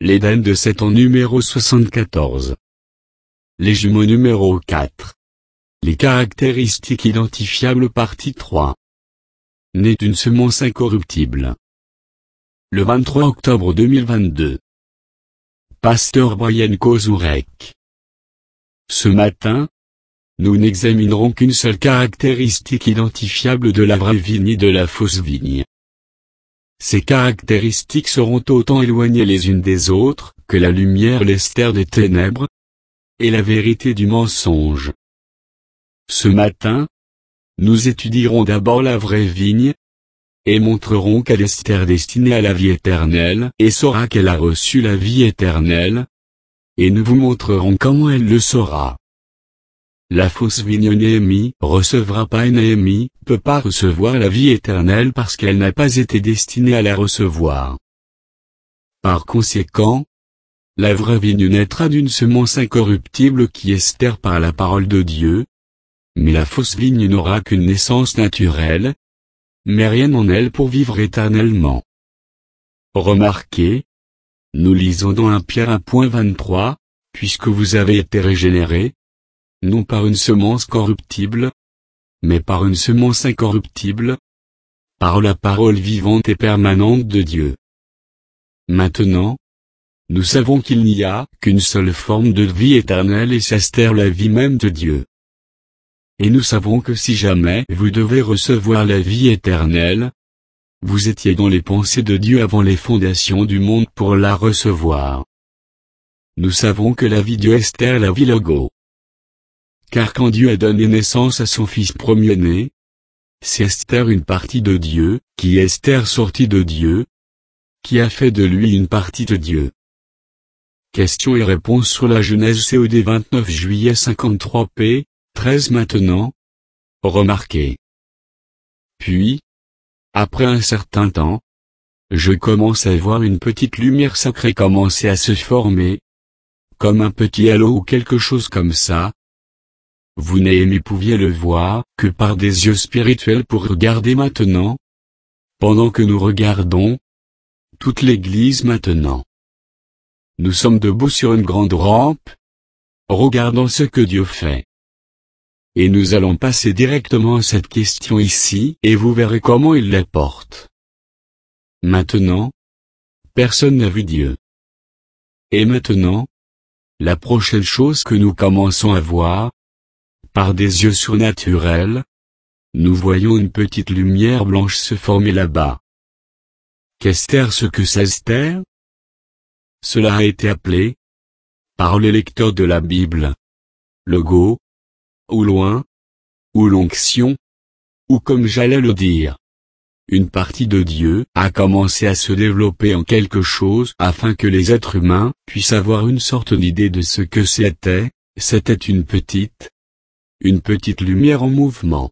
L'Éden de 7 ans numéro 74. Les jumeaux numéro 4. Les caractéristiques identifiables partie 3. Né d'une semence incorruptible. Le 23 octobre 2022. Pasteur Brian Kozurek. Ce matin, nous n'examinerons qu'une seule caractéristique identifiable de la vraie vigne et de la fausse vigne. Ces caractéristiques seront autant éloignées les unes des autres que la lumière l'estère des ténèbres, et la vérité du mensonge. Ce matin, nous étudierons d'abord la vraie vigne, et montrerons qu'elle est Esther destinée à la vie éternelle et saura qu'elle a reçu la vie éternelle, et nous vous montrerons comment elle le saura. La fausse vigne Néhémie recevra pas et Néhémie peut pas recevoir la vie éternelle parce qu'elle n'a pas été destinée à la recevoir. Par conséquent, la vraie vigne naîtra d'une semence incorruptible qui est Esther par la parole de Dieu, mais la fausse vigne n'aura qu'une naissance naturelle, mais rien en elle pour vivre éternellement. Remarquez, nous lisons dans 1 Pierre 1.23, puisque vous avez été régénérés, non par une semence corruptible, mais par une semence incorruptible, par la parole vivante et permanente de Dieu. Maintenant, nous savons qu'il n'y a qu'une seule forme de vie éternelle et c'est Esther la vie même de Dieu. Et nous savons que si jamais vous devez recevoir la vie éternelle, vous étiez dans les pensées de Dieu avant les fondations du monde pour la recevoir. Nous savons que la vie de Esther est la vie logo. Car quand Dieu a donné naissance à son fils premier-né, c'est Esther une partie de Dieu, qui est Esther sortie de Dieu, qui a fait de lui une partie de Dieu. Questions et réponses sur la Genèse COD 29 juillet 53 p. 13 maintenant. Remarquez. Puis, après un certain temps, je commence à voir une petite lumière sacrée commencer à se former, comme un petit halo ou quelque chose comme ça. Vous Néhémie pouviez le voir que par des yeux spirituels pour regarder maintenant, pendant que nous regardons, toute l'Église maintenant. Nous sommes debout sur une grande rampe, regardant ce que Dieu fait. Et nous allons passer directement à cette question ici et vous verrez comment il la porte. Maintenant, personne n'a vu Dieu. Et maintenant, la prochaine chose que nous commençons à voir, par des yeux surnaturels, nous voyons une petite lumière blanche se former là-bas. Qu'est-ce ce que c'est Esther? Cela a été appelé, par les lecteurs de la Bible, logo, ou loin, ou l'onction, ou comme j'allais le dire. Une partie de Dieu a commencé à se développer en quelque chose afin que les êtres humains puissent avoir une sorte d'idée de ce que c'était une petite lumière en mouvement.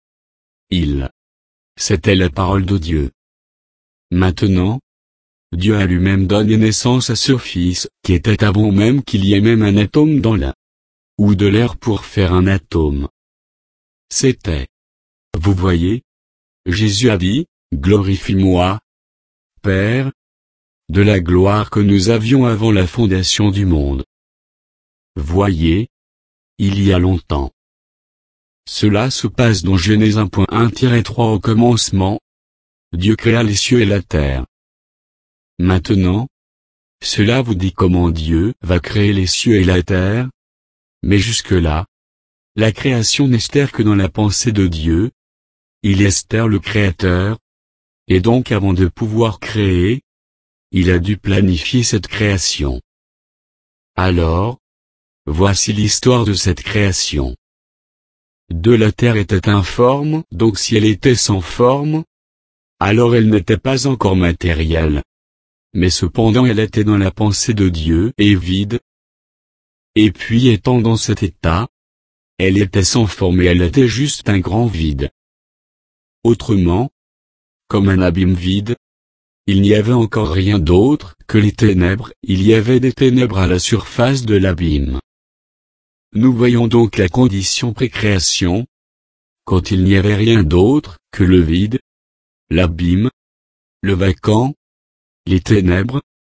C'était la parole de Dieu. Maintenant, Dieu a lui-même donné naissance à ce Fils, qui était avant même qu'il y ait même un atome dans l'air, ou de l'air pour faire un atome. C'était. Vous voyez? Jésus a dit, glorifie-moi, Père, de la gloire que nous avions avant la fondation du monde. Voyez, il y a longtemps. Cela se passe dans Genèse 1.1-3 au commencement. Dieu créa les cieux et la terre. Maintenant, cela vous dit comment Dieu va créer les cieux et la terre. Mais jusque-là, la création n'est Esther que dans la pensée de Dieu. Il est Esther le Créateur. Et donc avant de pouvoir créer, il a dû planifier cette création. Alors, voici l'histoire de cette création. La terre était informe, donc si elle était sans forme, alors elle n'était pas encore matérielle. Mais cependant elle était dans la pensée de Dieu et vide. Et puis étant dans cet état, elle était sans forme et elle était juste un grand vide. Autrement, comme un abîme vide, il n'y avait encore rien d'autre que les ténèbres, il y avait des ténèbres à la surface de l'abîme. Nous voyons donc la condition pré-création, quand il n'y avait rien d'autre que le vide, l'abîme, le vacant, les ténèbres.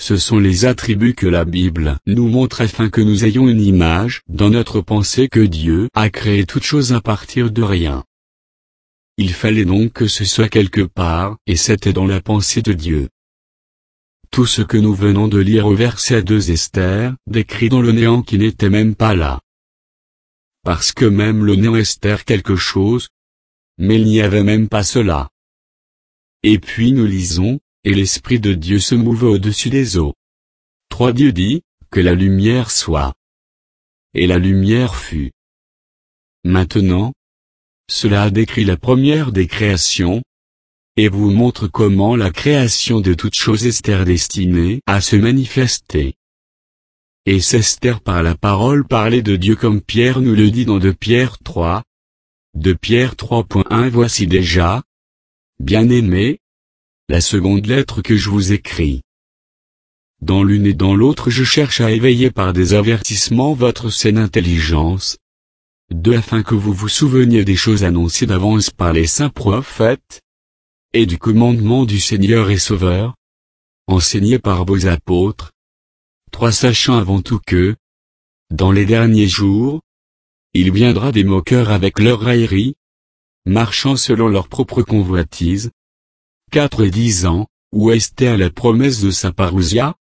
Ce sont les attributs que la Bible nous montre afin que nous ayons une image dans notre pensée que Dieu a créé toute chose à partir de rien. Il fallait donc que ce soit quelque part, et c'était dans la pensée de Dieu. Tout ce que nous venons de lire au verset 2 Esther, décrit dans le néant qui n'était même pas là. Parce que même le néant Esther quelque chose, mais il n'y avait même pas cela. Et puis nous lisons, et l'Esprit de Dieu se mouvait au-dessus des eaux. 3 Dieu dit, que la lumière soit. Et la lumière fut. Maintenant, cela a décrit la première des créations, et vous montre comment la création de toute chose est destinée à se manifester. Et c'est par la parole parlée de Dieu comme Pierre nous le dit dans 2 Pierre 3. 2 Pierre 3.1 Voici déjà, bien-aimés, la seconde lettre que je vous écris. Dans l'une et dans l'autre je cherche à éveiller par des avertissements votre saine intelligence. 2 Afin que vous vous souveniez des choses annoncées d'avance par les saints prophètes, et du commandement du Seigneur et Sauveur, enseigné par vos apôtres. 3 Sachant avant tout que, dans les derniers jours, il viendra des moqueurs avec leur raillerie, marchant selon leur propre convoitise. 4 Et disant, où est la promesse de sa parousia?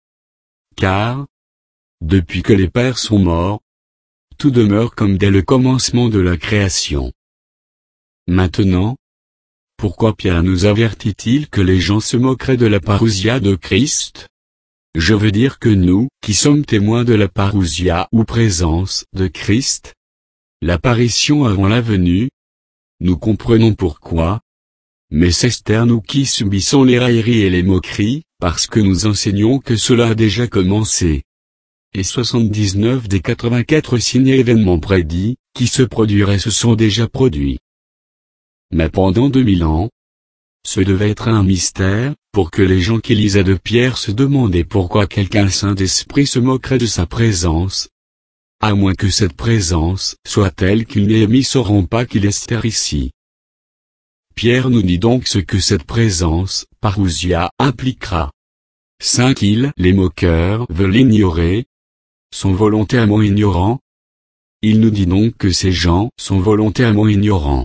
Car, depuis que les pères sont morts, tout demeure comme dès le commencement de la création. Maintenant, pourquoi Pierre nous avertit-il que les gens se moqueraient de la parousia de Christ? Je veux dire que nous, qui sommes témoins de la parousia ou présence de Christ, l'apparition avant la venue, nous comprenons pourquoi, mais c'est nous qui subissons les railleries et les moqueries, parce que nous enseignons que cela a déjà commencé. Et 79 des 84 signes et événements prédits, qui se produiraient se sont déjà produits. Mais pendant 2000 ans, ce devait être un mystère, pour que les gens qui lisaient de Pierre se demandaient pourquoi quelqu'un Saint-Esprit se moquerait de sa présence. À moins que cette présence soit telle qu'une Néhémie sauront pas qu'il est ici. Pierre nous dit donc ce que cette présence, parousia, impliquera. 5 Les moqueurs veulent ignorer, sont volontairement ignorants. Il nous dit donc que ces gens sont volontairement ignorants.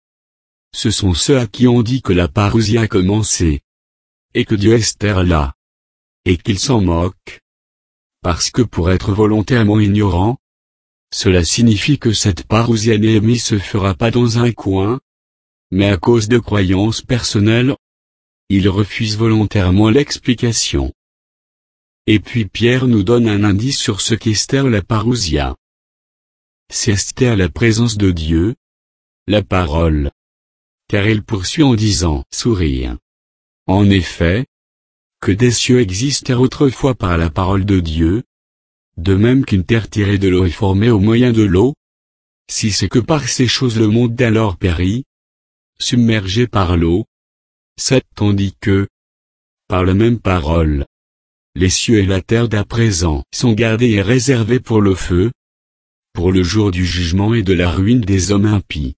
Ce sont ceux à qui on dit que la parousia a commencé. Et que Dieu est là. Et qu'ils s'en moquent. Parce que pour être volontairement ignorant, cela signifie que cette parousia Néhémie se fera pas dans un coin, mais à cause de croyances personnelles, ils refusent volontairement l'explication. Et puis Pierre nous donne un indice sur ce qu'est la parousia. C'est la présence de Dieu, la parole. Car il poursuit en disant, sourire. En effet, que des cieux existèrent autrefois par la parole de Dieu, de même qu'une terre tirée de l'eau est formée au moyen de l'eau, si c'est que par ces choses le monde d'alors périt, submergé par l'eau, c'est tandis que, par la même parole, les cieux et la terre d'à présent sont gardés et réservés pour le feu, pour le jour du jugement et de la ruine des hommes impies.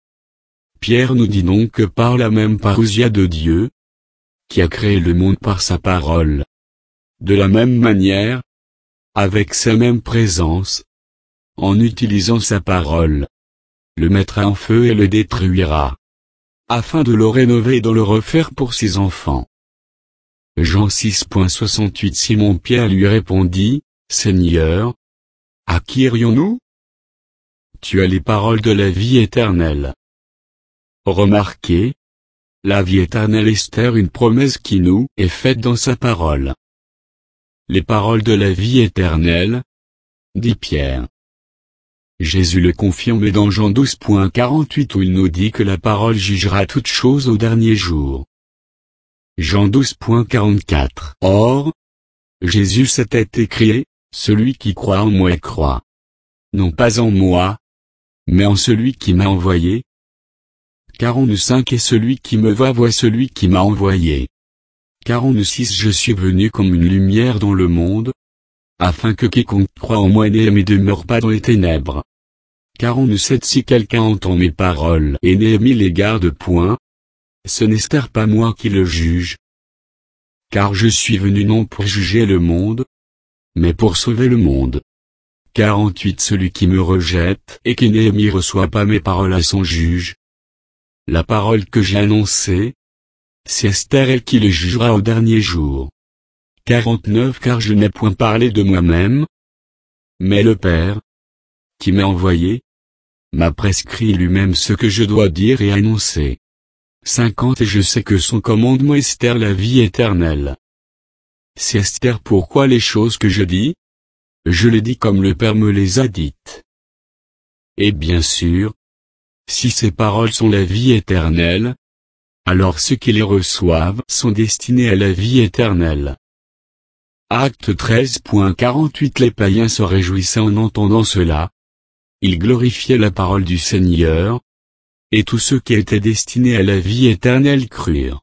Pierre nous dit donc que par la même parousia de Dieu, qui a créé le monde par sa parole, de la même manière, avec sa même présence, en utilisant sa parole, le mettra en feu et le détruira, afin de le rénover et de le refaire pour ses enfants. Jean 6.68 Simon-Pierre lui répondit, Seigneur, à qui irions-nous? Tu as les paroles de la vie éternelle. Remarquez, la vie éternelle est une promesse qui nous est faite dans sa parole. Les paroles de la vie éternelle, dit Pierre. Jésus le confirme dans Jean 12.48 où il nous dit que la parole jugera toutes choses au dernier jour. Jean 12.44 Or, Jésus s'était écrié, celui qui croit en moi croit. Non pas en moi, mais en celui qui m'a envoyé. 45 Et celui qui me voit celui qui m'a envoyé. 46 Je suis venu comme une lumière dans le monde, afin que quiconque croit en moi ne demeure pas dans les ténèbres. 47 Si quelqu'un entend mes paroles et ne les garde point, ce n'est pas moi qui le juge. car je suis venu non pour juger le monde, mais pour sauver le monde. 48 Celui qui me rejette et qui ne reçoit pas mes paroles à son juge. La parole que j'ai annoncée, c'est Esther elle qui le jugera au dernier jour. 49 Car je n'ai point parlé de moi-même, mais le Père, qui m'a envoyé, m'a prescrit lui-même ce que je dois dire et annoncer. 50 Et je sais que son commandement Esther la vie éternelle. C'est Esther pourquoi les choses que je dis, je les dis comme le Père me les a dites. Et bien sûr, si ces paroles sont la vie éternelle, alors ceux qui les reçoivent sont destinés à la vie éternelle. Acte 13.48 Les païens se réjouissaient en entendant cela. Ils glorifiaient la parole du Seigneur, et tous ceux qui étaient destinés à la vie éternelle crurent.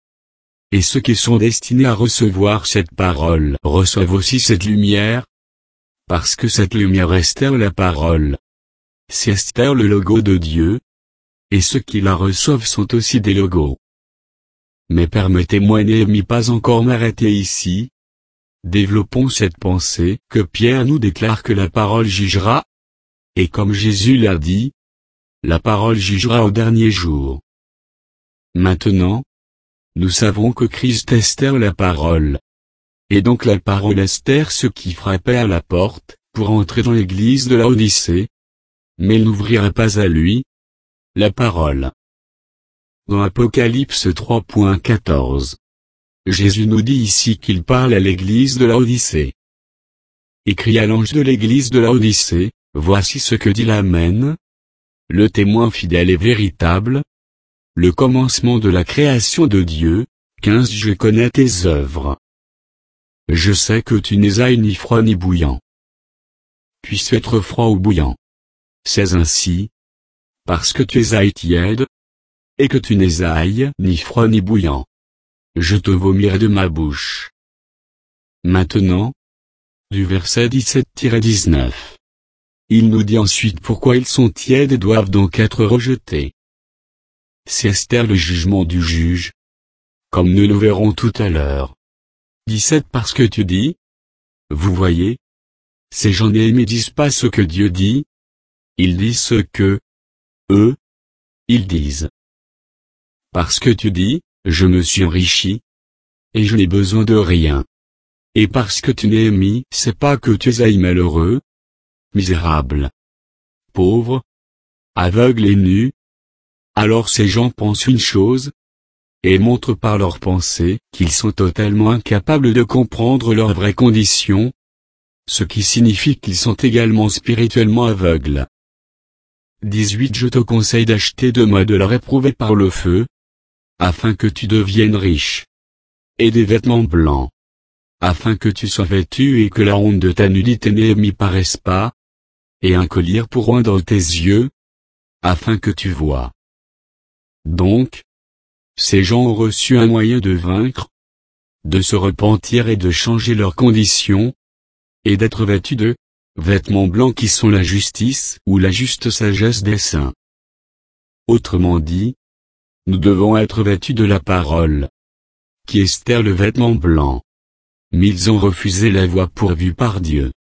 Et ceux qui sont destinés à recevoir cette parole reçoivent aussi cette lumière, parce que cette lumière est Esther la parole. C'est Esther le logo de Dieu, et ceux qui la reçoivent sont aussi des logos. Mais permettez-moi pas encore m'arrêter ici. Développons cette pensée que Pierre nous déclare que la parole jugera, et comme Jésus l'a dit, la parole jugera au dernier jour. Maintenant, nous savons que Christ est Esther la parole. Et donc la parole Esther ceux qui frappaient à la porte, pour entrer dans l'église de Laodicée, mais il n'ouvrirait pas à lui, la parole. Dans Apocalypse 3.14. Jésus nous dit ici qu'il parle à l'église de Laodicée. Écrit à l'ange de l'église de Laodicée, voici ce que dit l'Amen, le témoin fidèle et véritable, le commencement de la création de Dieu. 15 Je connais tes œuvres. Je sais que tu n'es ni froid ni bouillant. Puisses être froid ou bouillant. C'est ainsi, parce que tu es tiède, et que tu n'es ni froid ni bouillant. Je te vomirai de ma bouche. Maintenant, du verset 17-19. Il nous dit ensuite pourquoi ils sont tièdes et doivent donc être rejetés. C'est Esther le jugement du juge, comme nous le verrons tout à l'heure. 17 Parce que tu dis, vous voyez, ces gens ne disent pas ce que Dieu dit, ils disent ce que, eux, ils disent. Parce que tu dis, je me suis enrichi, et je n'ai besoin de rien. Et parce que tu n'es c'est pas que tu es malheureux, misérable, pauvre, aveugle et nu. Alors ces gens pensent une chose, et montrent par leur pensée qu'ils sont totalement incapables de comprendre leurs vraies conditions, ce qui signifie qu'ils sont également spirituellement aveugles. 18 Je te conseille d'acheter de moi de l'or éprouvé par le feu, afin que tu deviennes riche, et des vêtements blancs, afin que tu sois vêtu et que la honte de ta nudité ne paraisse pas, et un collier pour oindre tes yeux, afin que tu vois. Donc, ces gens ont reçu un moyen de vaincre, de se repentir et de changer leurs conditions, et d'être vêtus de vêtements blancs qui sont la justice ou la juste sagesse des saints. Autrement dit, nous devons être vêtus de la parole, qui est Esther le vêtement blanc. Mais ils ont refusé la voie pourvue par Dieu.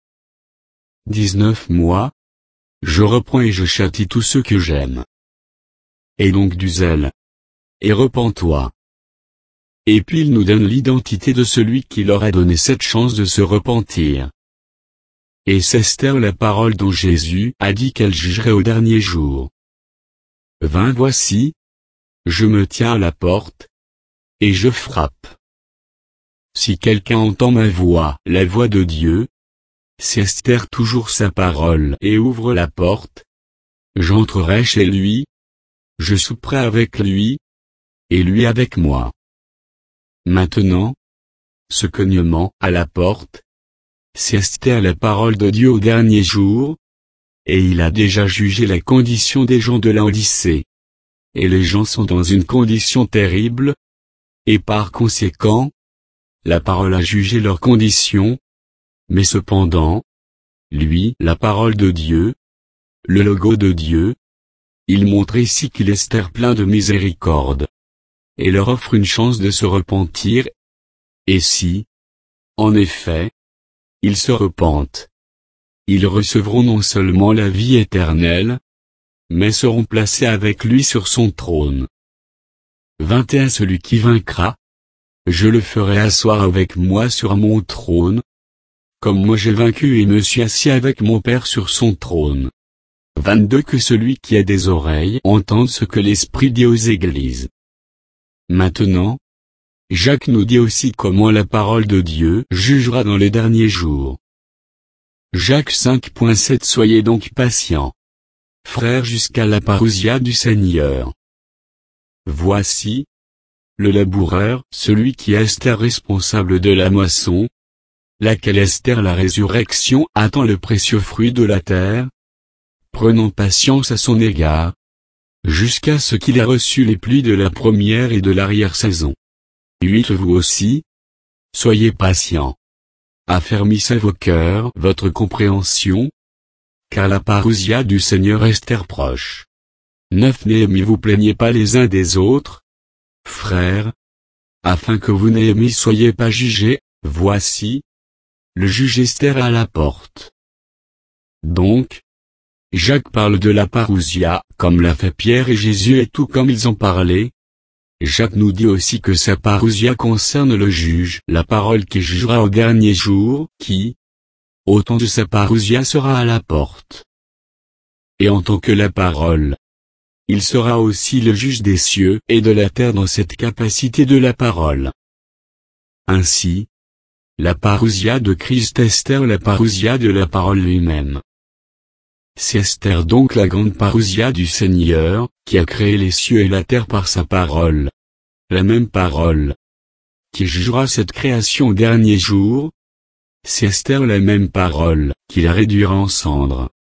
19 Moi, je reprends et je châtie tous ceux que j'aime. Et donc du zèle. Et repens-toi. Et puis il nous donne l'identité de celui qui leur a donné cette chance de se repentir. Et c'est Esther la parole dont Jésus a dit qu'elle jugerait au dernier jour. 20 Voici, je me tiens à la porte, et je frappe. Si quelqu'un entend ma voix, la voix de Dieu, c'est Esther toujours sa parole et ouvre la porte, j'entrerai chez lui, je souperai avec lui, et lui avec moi. Maintenant, ce cognement à la porte, c'est Esther la parole de Dieu au dernier jour, et il a déjà jugé la condition des gens de Laodicée. Et les gens sont dans une condition terrible, et par conséquent, la parole a jugé leur condition, mais cependant, lui, la parole de Dieu, le logo de Dieu, il montre ici qu'il est Esther plein de miséricorde, et leur offre une chance de se repentir, Et si, en effet, ils se repentent, ils recevront non seulement la vie éternelle, mais seront placés avec lui sur son trône. 21 Celui qui vaincra, je le ferai asseoir avec moi sur mon trône, comme moi j'ai vaincu et me suis assis avec mon Père sur son trône. 22 Que celui qui a des oreilles entende ce que l'Esprit dit aux églises. Maintenant, Jacques nous dit aussi comment la parole de Dieu jugera dans les derniers jours. Jacques 5.7 Soyez donc patients, frères, jusqu'à la parousia du Seigneur. Voici, le laboureur, celui qui est responsable de la moisson, laquelle est la résurrection, attend le précieux fruit de la terre, prenant patience à son égard, jusqu'à ce qu'il ait reçu les pluies de la première et de l'arrière-saison. 8 Vous aussi, soyez patients. Affermissez vos cœurs, votre compréhension, car la parousia du Seigneur est proche. 9 Néhémie Vous plaignez pas les uns des autres, frères, afin que vous Néhémie soyez pas jugés, voici, le juge est à la porte. Donc, Jacques parle de la parousia, comme l'a fait Pierre et Jésus et tout comme ils ont parlé. Jacques nous dit aussi que sa parousia concerne le juge, la parole qui jugera au dernier jour, qui, au temps de sa parousia sera à la porte. Et en tant que la parole, il sera aussi le juge des cieux et de la terre dans cette capacité de la parole. Ainsi, la parousia de Christ est la parousia de la parole lui-même. C'est Esther donc la grande parousia du Seigneur, qui a créé les cieux et la terre par sa parole. La même parole, qui jugera cette création au dernier jour. C'est Esther la même parole, qui la réduira en cendres.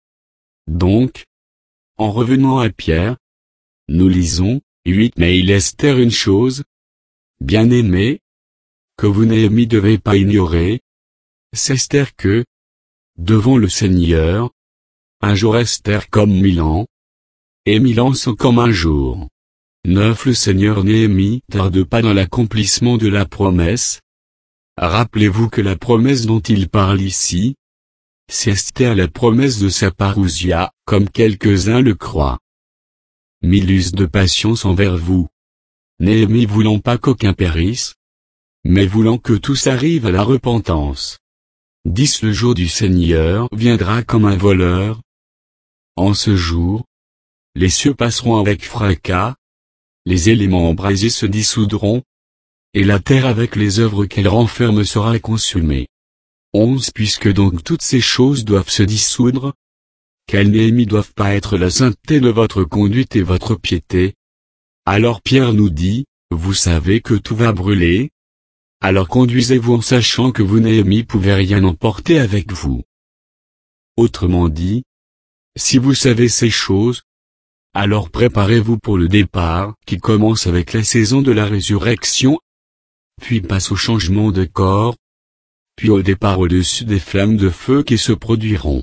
Donc, en revenant à Pierre, nous lisons, 8 Mais il est une chose, bien-aimés, que vous Néhémie devez pas ignorer, c'est que, devant le Seigneur, un jour est comme 1000 ans, et 1000 ans sont comme un jour. 9 Le Seigneur Néhémie tarde pas dans l'accomplissement de la promesse. Rappelez-vous que la promesse dont il parle ici, c'est la promesse de sa parousia, comme quelques-uns le croient. 1000 de patience envers vous. Néhémie voulant pas qu'aucun périsse, mais voulant que tous arrivent à la repentance. 10 Le jour du Seigneur viendra comme un voleur. En ce jour, les cieux passeront avec fracas, les éléments embrasés se dissoudront, et la terre avec les œuvres qu'elle renferme sera consumée. 11 Puisque donc toutes ces choses doivent se dissoudre, qu'elles Néhémie doivent pas être la sainteté de votre conduite et votre piété. Alors Pierre nous dit, vous savez que tout va brûler, alors conduisez-vous en sachant que vous Néhémie pouvez rien emporter avec vous. Autrement dit, si vous savez ces choses, alors préparez-vous pour le départ, qui commence avec la saison de la résurrection, puis passe au changement de corps, puis au départ au-dessus des flammes de feu qui se produiront.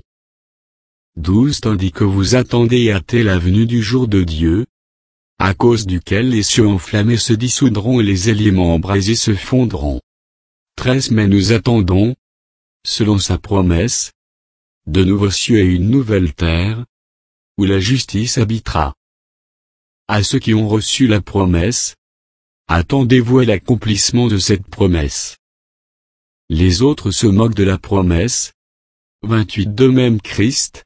12 Tandis que vous attendez et hâtez la venue du jour de Dieu, à cause duquel les cieux enflammés se dissoudront et les éléments embrasés se fondront. 13 Mais nous attendons, selon sa promesse, de nouveaux cieux et une nouvelle terre, où la justice habitera. À ceux qui ont reçu la promesse, attendez-vous à l'accomplissement de cette promesse. Les autres se moquent de la promesse. 28 De même Christ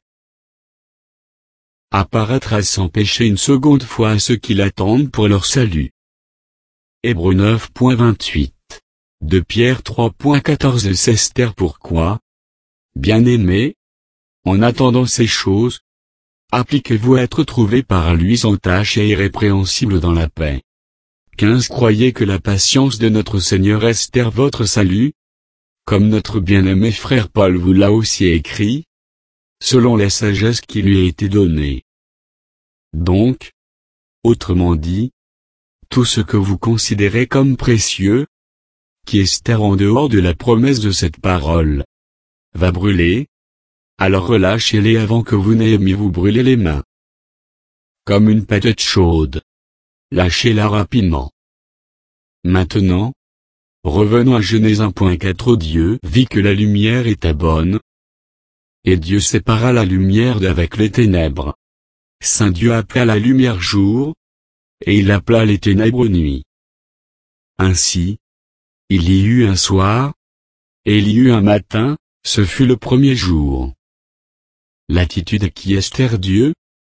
apparaîtra sans péché une seconde fois à ceux qui l'attendent pour leur salut. Hébreux 9.28. De Pierre 3.14 C'est pourquoi, bien-aimés, en attendant ces choses, appliquez-vous à être trouvés par lui sans tache et irrépréhensible dans la paix. 15 Croyez que la patience de notre Seigneur est votre salut, comme notre bien-aimé frère Paul vous l'a aussi écrit, selon la sagesse qui lui a été donnée. Donc, autrement dit, tout ce que vous considérez comme précieux, qui est en dehors de la promesse de cette parole, va brûler, alors relâchez-les avant que vous n'ayez vous brûler les mains. Comme une patate chaude. Lâchez-la rapidement. Maintenant, Revenons à Genèse 1.4. Dieu vit que la lumière était bonne. Et Dieu sépara la lumière d'avec les ténèbres. Saint Dieu appela la lumière jour, et il appela les ténèbres nuit. Ainsi, il y eut un soir, et il y eut un matin, ce fut le premier jour. L'attitude qui esther Dieu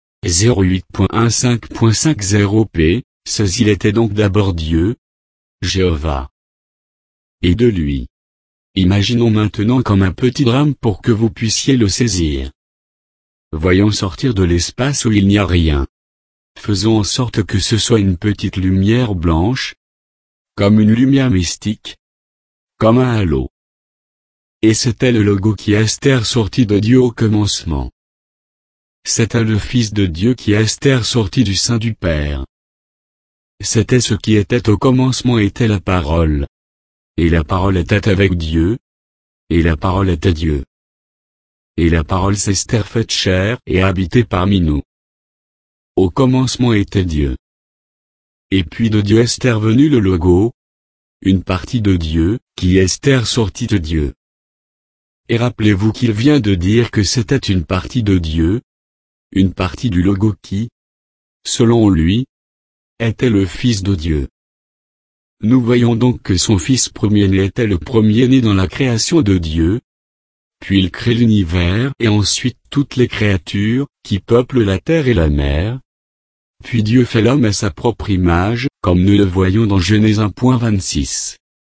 08.15.50p, says il était donc d'abord Dieu, Jéhovah. Et de lui. Imaginons maintenant comme un petit drame pour que vous puissiez le saisir. Voyons sortir de l'espace où il n'y a rien. Faisons en sorte que ce soit une petite lumière blanche, comme une lumière mystique, comme un halo. Et c'était le logo qui esther sorti de Dieu au commencement. C'était le Fils de Dieu qui esther sorti du sein du Père. C'était ce qui était au commencement était la parole. Et la parole était avec Dieu. Et la parole était Dieu. Et la parole s'esther faite chair et a habité parmi nous. Au commencement était Dieu. Et puis de Dieu est venu le logo. Une partie de Dieu, qui esther sortie de Dieu. Et rappelez-vous qu'il vient de dire que c'était une partie de Dieu. Une partie du logo qui, selon lui, était le Fils de Dieu. Nous voyons donc que son Fils premier-né était le premier-né dans la création de Dieu. Puis il crée l'univers et ensuite toutes les créatures, qui peuplent la terre et la mer. Puis Dieu fait l'homme à sa propre image, comme nous le voyons dans Genèse 1.26.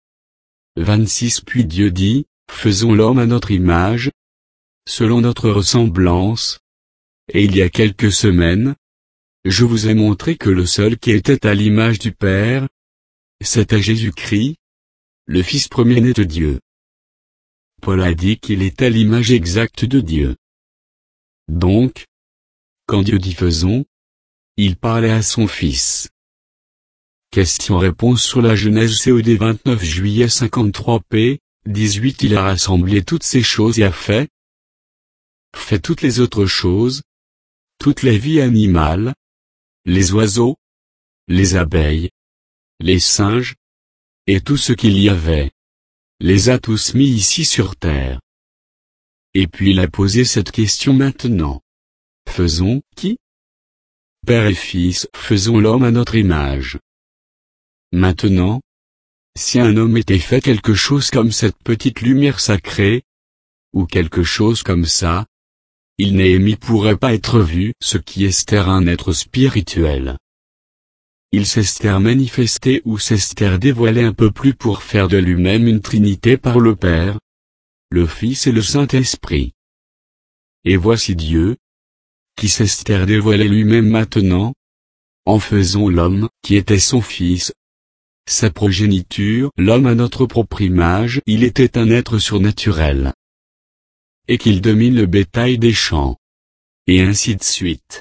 26 Puis Dieu dit, faisons l'homme à notre image, selon notre ressemblance. Et il y a quelques semaines, je vous ai montré que le seul qui était à l'image du Père, c'était Jésus-Christ, le Fils premier-né de Dieu. Paul a dit qu'il était l'image exacte de Dieu. Donc, quand Dieu dit faisons, il parlait à son Fils. Question-réponse sur la Genèse COD 29 juillet 53p, 18 Il a rassemblé toutes ces choses et a fait toutes les autres choses, toutes les vies animales, les oiseaux, les abeilles, les singes, et tout ce qu'il y avait. Les a tous mis ici sur terre. Et puis il a posé cette question maintenant. Faisons qui? Père et Fils, faisons l'homme à notre image. Maintenant, si un homme était fait quelque chose comme cette petite lumière sacrée, ou quelque chose comme ça, il Néhémie pourrait pas être vu, ce qui esther un être spirituel. Il s'esther manifesté ou s'esther dévoilé un peu plus pour faire de lui-même une trinité par le Père, le Fils et le Saint-Esprit. Et voici Dieu, qui s'esther dévoilé lui-même maintenant, en faisant l'homme, qui était son Fils, sa progéniture, l'homme à notre propre image, il était un être surnaturel. Et qu'il domine le bétail des champs. Et ainsi de suite.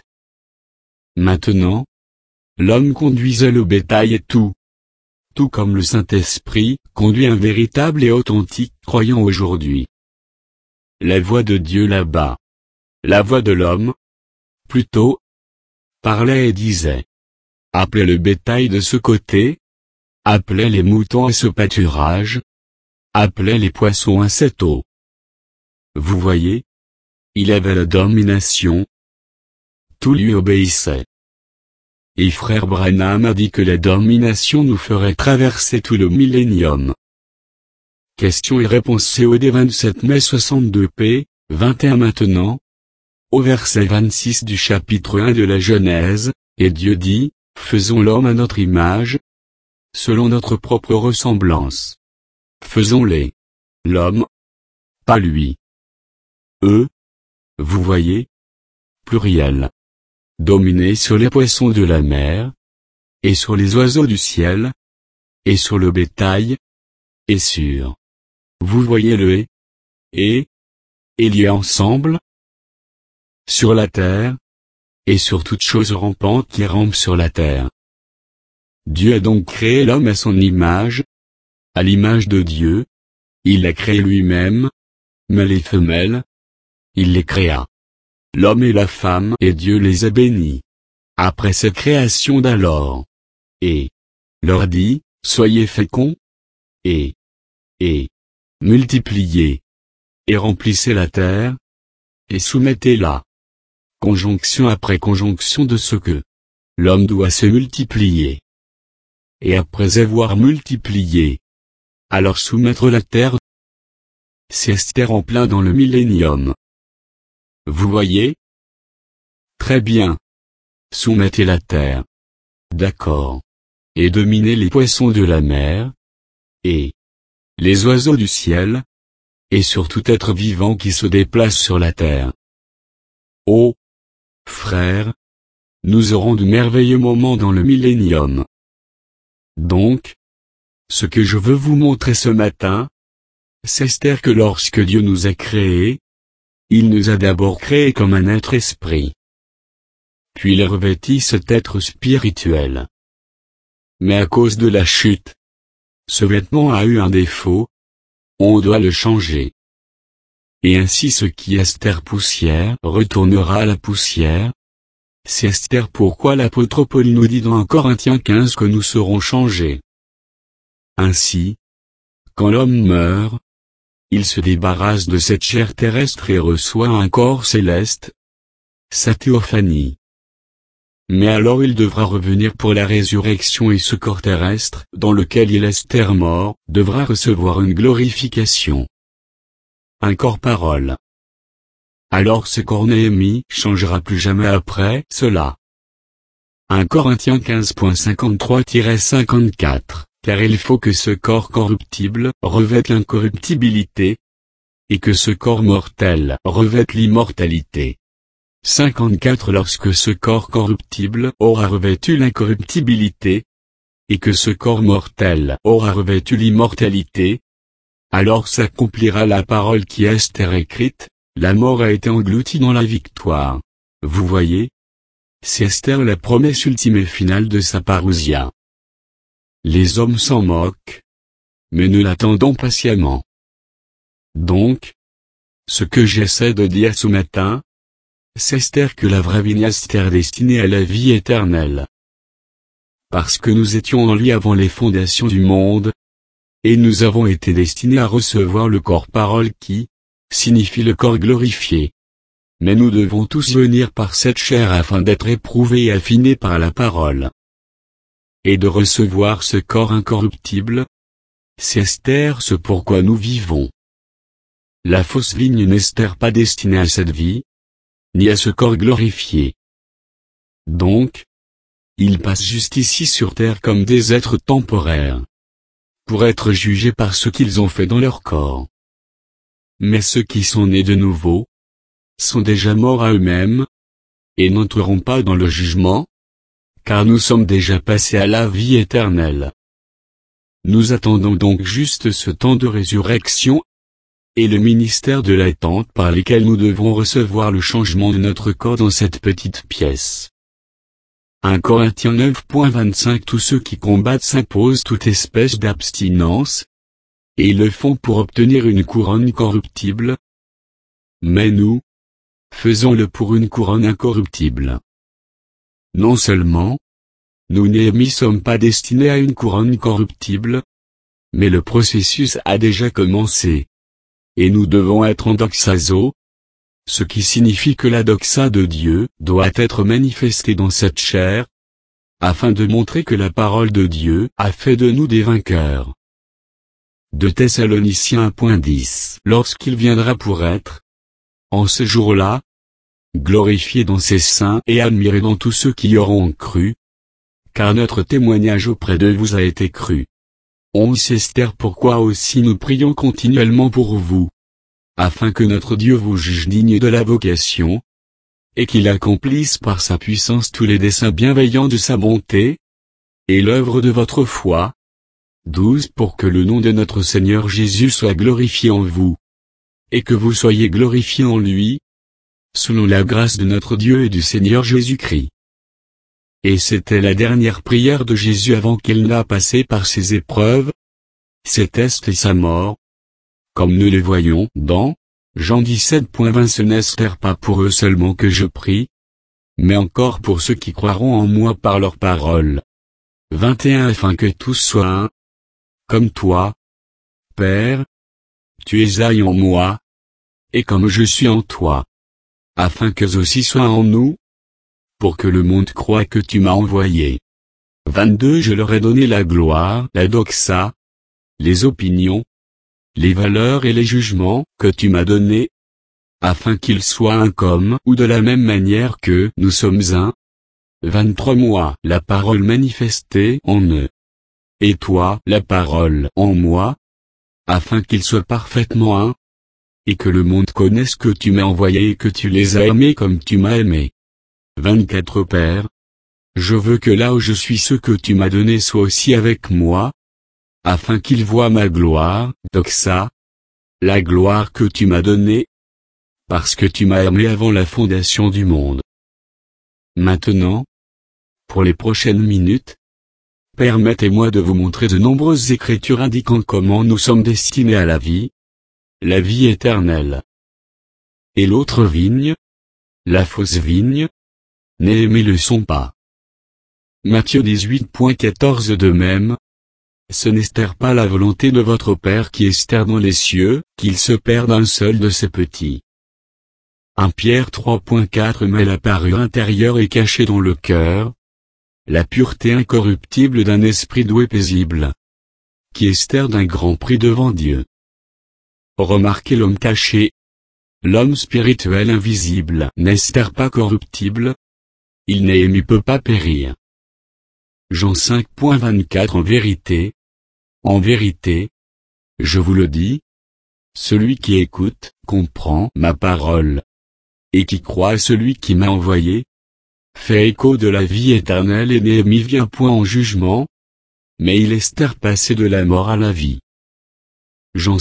Maintenant, l'homme conduisait le bétail et tout comme le Saint-Esprit, conduit un véritable et authentique croyant aujourd'hui. La voix de Dieu là-bas. La voix de l'homme, plutôt, parlait et disait. Appelez le bétail de ce côté, appelez les moutons à ce pâturage, appelez les poissons à cette eau. Vous voyez? Il avait la domination. Tout lui obéissait. Et frère Branham a dit que la domination nous ferait traverser tout le millénium. Question et réponse COD 27 mai 62p, 21 maintenant. Au verset 26 du chapitre 1 de la Genèse, et Dieu dit, faisons l'homme à notre image, selon notre propre ressemblance. Faisons-les. L'homme. Pas lui. Eux. Vous voyez? Pluriel. Dominer sur les poissons de la mer, et sur les oiseaux du ciel, et sur le bétail, et sur. Vous voyez le et liés ensemble, sur la terre, et sur toute chose rampante qui rampe sur la terre. Dieu a donc créé l'homme à son image, à l'image de Dieu, il l'a créé lui-même, mâle et femelle, il les créa. L'homme et la femme et Dieu les a bénis. Après cette création d'alors. Et leur dit, soyez féconds, et multipliez, et remplissez la terre, et soumettez-la. Conjonction après conjonction de ce que l'homme doit se multiplier. Et après avoir multiplié, alors soumettre la terre. C'est Esther en plein dans le millénium. Vous voyez? Très bien. Soumettez la terre. D'accord. Et dominez les poissons de la mer, et les oiseaux du ciel, et sur tout être vivant qui se déplace sur la terre. Oh, frères, nous aurons de merveilleux moments dans le millénium. Donc, ce que je veux vous montrer ce matin, c'est que lorsque Dieu nous a créés, il nous a d'abord créés comme un être esprit. Puis il revêtit cet être spirituel. Mais à cause de la chute, ce vêtement a eu un défaut, on doit le changer. Et ainsi ce qui est terre poussière retournera à la poussière. C'est pourquoi l'apôtre Paul nous dit dans 1 Corinthiens 15 que nous serons changés. Ainsi, quand l'homme meurt, il se débarrasse de cette chair terrestre et reçoit un corps céleste, sa théophanie. Mais alors il devra revenir pour la résurrection et ce corps terrestre, dans lequel il est mort, devra recevoir une glorification. Un corps parole. Alors ce corps Néhémie changera plus jamais après cela. 1 Corinthiens 15.53-54, car il faut que ce corps corruptible revête l'incorruptibilité, et que ce corps mortel revête l'immortalité. 54 Lorsque ce corps corruptible aura revêtu l'incorruptibilité, et que ce corps mortel aura revêtu l'immortalité, alors s'accomplira la parole qui est écrite, la mort a été engloutie dans la victoire. Vous voyez? C'est Esther la promesse ultime et finale de sa parousia. Les hommes s'en moquent, mais nous l'attendons patiemment. Donc, ce que j'essaie de dire ce matin, c'est que la vraie vie est destinée à la vie éternelle. Parce que nous étions en lui avant les fondations du monde, et nous avons été destinés à recevoir le corps parole qui signifie le corps glorifié. Mais nous devons tous venir par cette chair afin d'être éprouvés et affinés par la parole. Et de recevoir ce corps incorruptible. C'est ce pourquoi nous vivons. La fausse vigne n'est pas destinée à cette vie, ni à ce corps glorifié. Donc, ils passent juste ici sur terre comme des êtres temporaires, pour être jugés par ce qu'ils ont fait dans leur corps. Mais ceux qui sont nés de nouveau, sont déjà morts à eux-mêmes, et n'entreront pas dans le jugement, car nous sommes déjà passés à la vie éternelle. Nous attendons donc juste ce temps de résurrection, et le ministère de l'attente par lesquels nous devons recevoir le changement de notre corps dans cette petite pièce. 1 Corinthiens 9.25 Tous ceux qui combattent s'imposent toute espèce d'abstinence, et ils le font pour obtenir une couronne corruptible. Mais nous, faisons-le pour une couronne incorruptible. Non seulement, nous Néhémie sommes pas destinés à une couronne corruptible, mais le processus a déjà commencé. Et nous devons être en doxazo, ce qui signifie que la doxa de Dieu doit être manifestée dans cette chair, afin de montrer que la parole de Dieu a fait de nous des vainqueurs. 2 Thessaloniciens 1.10 Lorsqu'il viendra pour être, en ce jour-là, glorifié dans ses saints et admiré dans tous ceux qui y auront cru, car notre témoignage auprès de vous a été cru. 11 Esther pourquoi aussi nous prions continuellement pour vous, afin que notre Dieu vous juge digne de la vocation, et qu'il accomplisse par sa puissance tous les desseins bienveillants de sa bonté, et l'œuvre de votre foi. 12 Pour que le nom de notre Seigneur Jésus soit glorifié en vous, et que vous soyez glorifiés en lui, selon la grâce de notre Dieu et du Seigneur Jésus-Christ. Et c'était la dernière prière de Jésus avant qu'il n'a passé par ses épreuves, ses tests et sa mort. Comme nous le voyons dans Jean 17.20 Ce n'est pas pour eux seulement que je prie, mais encore pour ceux qui croiront en moi par leur parole. 21 Afin que tous soient un, comme toi, Père, tu es en moi, et comme je suis en toi, afin qu'eux aussi soient en nous, pour que le monde croie que tu m'as envoyé. 22 Je leur ai donné la gloire, la doxa, les opinions, les valeurs et les jugements que tu m'as donnés, afin qu'ils soient un comme ou de la même manière que nous sommes un. 23 Moi, la parole manifestée en eux. Et toi, la parole en moi, afin qu'ils soient parfaitement un, et que le monde connaisse que tu m'as envoyé et que tu les as aimés comme tu m'as aimé. 24 Père, je veux que là où je suis ceux que tu m'as donnés soient aussi avec moi, afin qu'ils voient ma gloire, doxa, la gloire que tu m'as donnée, parce que tu m'as aimé avant la fondation du monde. Maintenant, pour les prochaines minutes, permettez-moi de vous montrer de nombreuses écritures indiquant comment nous sommes destinés à la vie éternelle. Et l'autre vigne, la fausse vigne, Néhémie le sont pas. Matthieu 18.14 De même, ce n'est pas la volonté de votre Père qui est dans les cieux, qu'il se perde un seul de ses petits. 1 Pierre 3.4 Mais la parure intérieure est cachée dans le cœur, la pureté incorruptible d'un esprit doué paisible, qui est d'un grand prix devant Dieu. Remarquez l'homme caché, l'homme spirituel invisible n'est pas corruptible, il n'est et peut pas périr. Jean 5.24 En vérité, je vous le dis, celui qui écoute, comprend ma parole, et qui croit à celui qui m'a envoyé, fait écho de la vie éternelle et Néhémie vient point en jugement, mais il est passé de la mort à la vie. Jean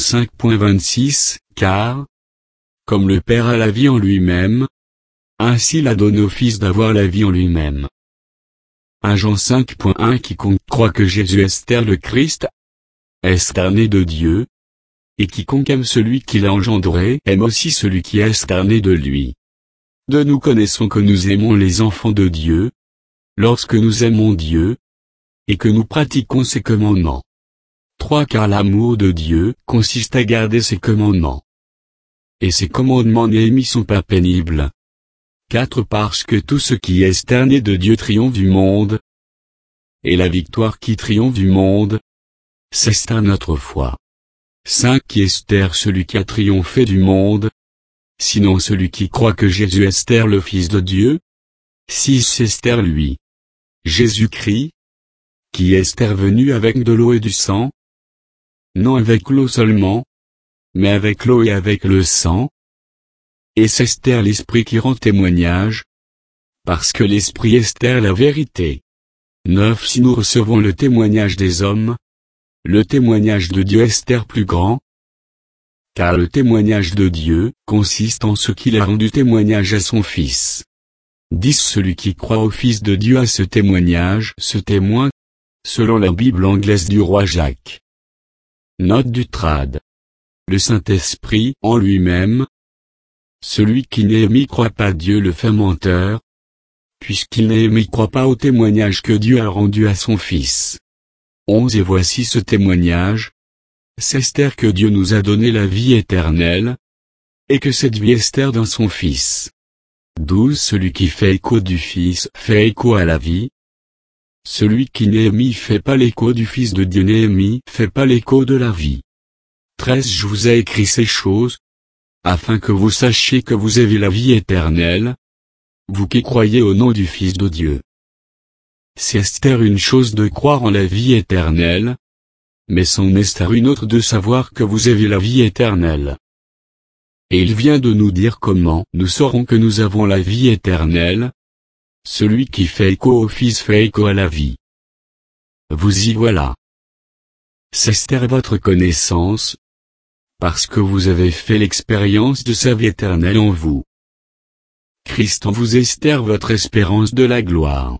5.26 Car, comme le Père a la vie en lui-même, ainsi il a donné au Fils d'avoir la vie en lui-même. 1 Jean 5.1 Quiconque croit que Jésus est le Christ, est né de Dieu, et quiconque aime celui qui l'a engendré aime aussi celui qui est né de lui. De nous connaissons que nous aimons les enfants de Dieu, lorsque nous aimons Dieu, et que nous pratiquons ses commandements. 3 Car l'amour de Dieu consiste à garder ses commandements. Et ses commandements Néhémie sont pas pénibles. 4 Parce que tout ce qui est né de Dieu triomphe du monde. Et la victoire qui triomphe du monde, c'est notre foi. 5 Qui est celui qui a triomphé du monde, sinon celui qui croit que Jésus est le Fils de Dieu. 6 C'est lui, Jésus-Christ, qui est venu avec de l'eau et du sang, non avec l'eau seulement, mais avec l'eau et avec le sang. Et c'est l'Esprit qui rend témoignage, parce que l'Esprit est la vérité. 9 Si nous recevons le témoignage des hommes, le témoignage de Dieu est plus grand, car le témoignage de Dieu consiste en ce qu'il a rendu témoignage à son Fils. 10 Celui qui croit au Fils de Dieu a ce témoignage, ce témoin, selon la Bible anglaise du roi Jacques. Note du trad. Le Saint-Esprit, en lui-même, celui qui Néhémie croit pas Dieu le fait menteur, puisqu'il Néhémie croit pas au témoignage que Dieu a rendu à son Fils. 11 Et voici ce témoignage, c'est que Dieu nous a donné la vie éternelle, et que cette vie est dans son Fils. 12 Celui qui fait écho du Fils fait écho à la vie. Celui qui Néhémie fait pas l'écho du Fils de Dieu Néhémie fait pas l'écho de la vie. 13 Je vous ai écrit ces choses, afin que vous sachiez que vous avez la vie éternelle, vous qui croyez au nom du Fils de Dieu. C'est une chose de croire en la vie éternelle, mais c'en est une autre de savoir que vous avez la vie éternelle. Et il vient de nous dire comment nous saurons que nous avons la vie éternelle. Celui qui fait écho au Fils fait écho à la vie. Vous y voilà. C'est votre connaissance, parce que vous avez fait l'expérience de sa vie éternelle en vous. Christ en vous est votre espérance de la gloire.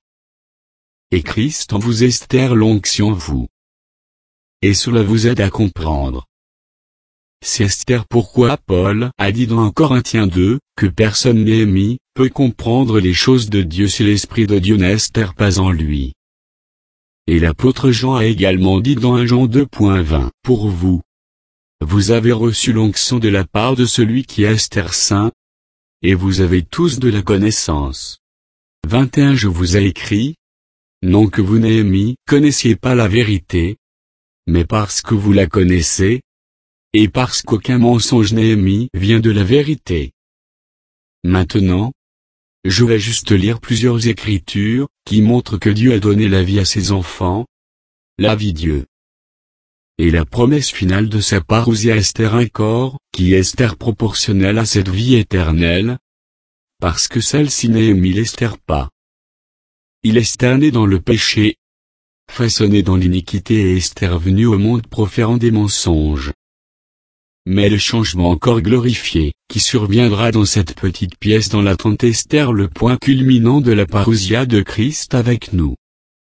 Et Christ en vous est l'onction en vous. Et cela vous aide à comprendre. C'est pourquoi Paul a dit dans 1 Corinthiens 2, que personne Néhémie peut comprendre les choses de Dieu si l'Esprit de Dieu n'est pas en lui. Et l'apôtre Jean a également dit dans 1 Jean 2.20, pour vous, vous avez reçu l'onction de la part de celui qui est Esther saint, et vous avez tous de la connaissance. 21 Je vous ai écrit, non que vous Néhémie connaissiez pas la vérité, mais parce que vous la connaissez, et parce qu'aucun mensonge Néhémie vient de la vérité. Maintenant, je vais juste lire plusieurs écritures, qui montrent que Dieu a donné la vie à ses enfants, la vie Dieu. Et la promesse finale de sa parousie à Esther un corps, qui est Esther proportionnelle à cette vie éternelle, parce que celle-ci Néhémie l'Esther pas. Il Esther né dans le péché, façonné dans l'iniquité et Esther venue au monde proférant des mensonges. Mais le changement encore glorifié, qui surviendra dans cette petite pièce dans l'attente Esther le point culminant de la parousia de Christ avec nous.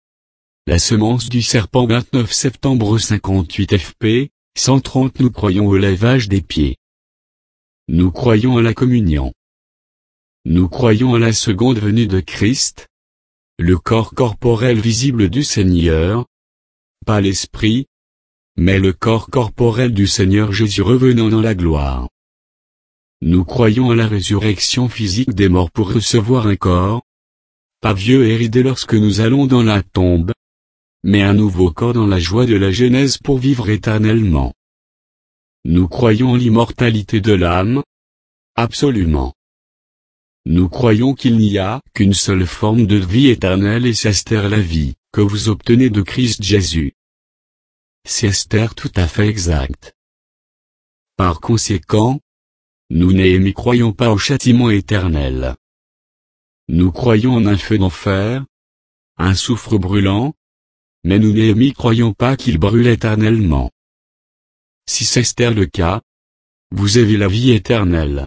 La semence du serpent 29 septembre 58 FP, 130 Nous croyons au lavage des pieds. Nous croyons à la communion. Nous croyons à la seconde venue de Christ, le corps corporel visible du Seigneur, pas l'esprit, mais le corps corporel du Seigneur Jésus revenant dans la gloire. Nous croyons à la résurrection physique des morts pour recevoir un corps, pas vieux et ridé lorsque nous allons dans la tombe, mais un nouveau corps dans la joie de la Genèse pour vivre éternellement. Nous croyons en l'immortalité de l'âme, absolument. Nous croyons qu'il n'y a qu'une seule forme de vie éternelle et c'est Esther la vie, que vous obtenez de Christ Jésus. C'est Esther tout à fait exact. Par conséquent, nous Néhémie croyons pas au châtiment éternel. Nous croyons en un feu d'enfer, un soufre brûlant, mais nous Néhémie croyons pas qu'il brûle éternellement. Si c'est Esther le cas, vous avez la vie éternelle.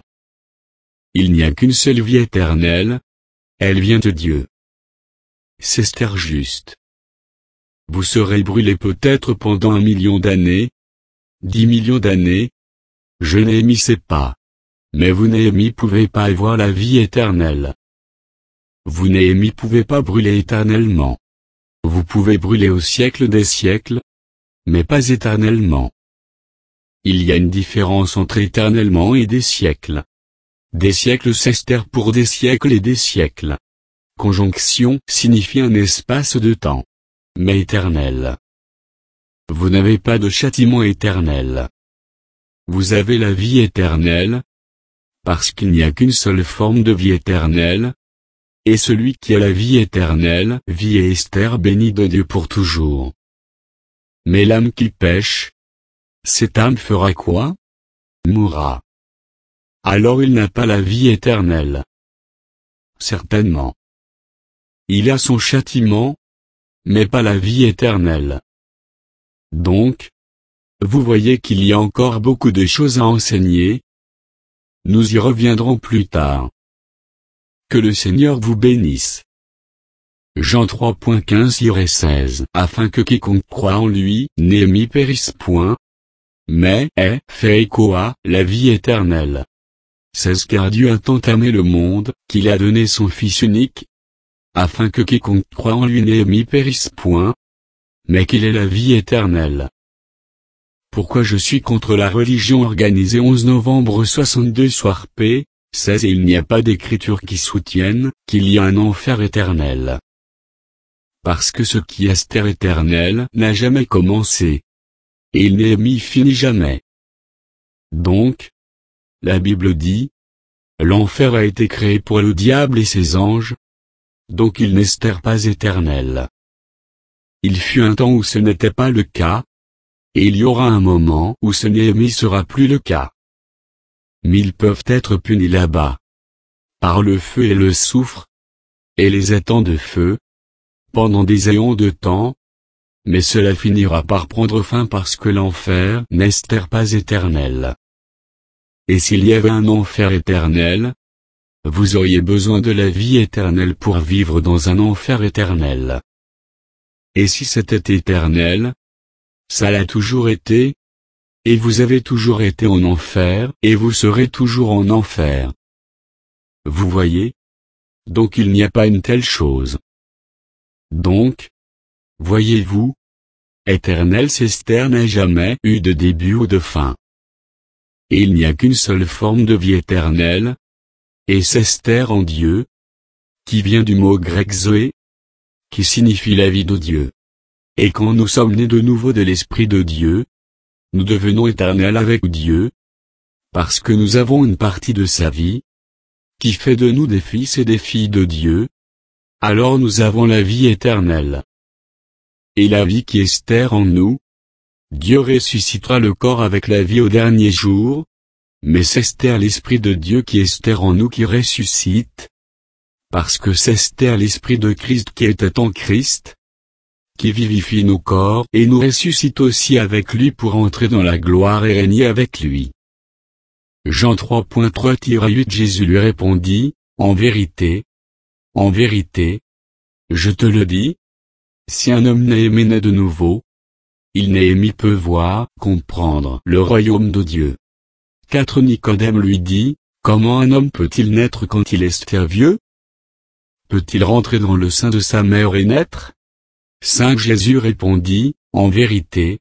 Il n'y a qu'une seule vie éternelle, elle vient de Dieu. C'est Esther juste. Vous serez brûlé peut-être pendant 1 million d'années, 10 millions d'années. Je Néhémie sais pas. Mais vous Néhémie pouvez pas avoir la vie éternelle. Vous Néhémie pouvez pas brûler éternellement. Vous pouvez brûler au siècle des siècles, mais pas éternellement. Il y a une différence entre éternellement et des siècles. Des siècles c'est Esther pour des siècles et des siècles. Conjonction signifie un espace de temps, mais éternel. Vous n'avez pas de châtiment éternel. Vous avez la vie éternelle, parce qu'il n'y a qu'une seule forme de vie éternelle, et celui qui a la vie éternelle vit et Esther bénie de Dieu pour toujours. Mais l'âme qui pêche, cette âme fera quoi? Mourra. Alors il n'a pas la vie éternelle. Certainement. Il a son châtiment, mais pas la vie éternelle. Donc, vous voyez qu'il y a encore beaucoup de choses à enseigner. Nous y reviendrons plus tard. Que le Seigneur vous bénisse. Jean 3.15-16 Afin que quiconque croit en lui, Néhémie périsse point, mais ait fait écho à la vie éternelle. 16 Car Dieu a tant aimé le monde, qu'il a donné son Fils unique, afin que quiconque croit en lui Néhémie périsse point, mais qu'il ait la vie éternelle. Pourquoi je suis contre la religion organisée 11 novembre 62 soir p. 16 Et il n'y a pas d'écriture qui soutienne qu'il y a un enfer éternel. Parce que ce qui est Esther éternel n'a jamais commencé. Et il Néhémie finit jamais. Donc, la Bible dit, l'enfer a été créé pour le diable et ses anges, donc il n'est Esther pas éternel. Il fut un temps où ce n'était pas le cas, et il y aura un moment où ce Néhémie sera plus le cas. Mais ils peuvent être punis là-bas, par le feu et le soufre, et les étangs de feu, pendant des éons de temps, mais cela finira par prendre fin parce que l'enfer n'est Esther pas éternel. Et s'il y avait un enfer éternel, vous auriez besoin de la vie éternelle pour vivre dans un enfer éternel. Et si c'était éternel, ça l'a toujours été, et vous avez toujours été en enfer, et vous serez toujours en enfer. Vous voyez? Donc il n'y a pas une telle chose. Donc, voyez-vous, éternel c'est Esther n'a jamais eu de début ou de fin. et il n'y a qu'une seule forme de vie éternelle, et c'est Esther en Dieu, qui vient du mot grec Zoé, qui signifie la vie de Dieu. Et quand nous sommes nés de nouveau de l'Esprit de Dieu, nous devenons éternels avec Dieu, parce que nous avons une partie de sa vie, qui fait de nous des fils et des filles de Dieu, alors nous avons la vie éternelle. Et la vie qui est Esther en nous, Dieu ressuscitera le corps avec la vie au dernier jour, mais c'est Esther l'Esprit de Dieu qui est Esther en nous qui ressuscite, parce que c'est Esther l'Esprit de Christ qui était en Christ, qui vivifie nos corps et nous ressuscite aussi avec lui pour entrer dans la gloire et régner avec lui. Jean 3.3-8 Jésus lui répondit, en vérité, je te le dis, si un homme n'est aimé né de nouveau, il n'est aimé peut voir, comprendre le royaume de Dieu. 4 Nicodème lui dit, comment un homme peut-il naître quand il est vieux? Peut-il rentrer dans le sein de sa mère et naître? 5 Jésus répondit, en vérité,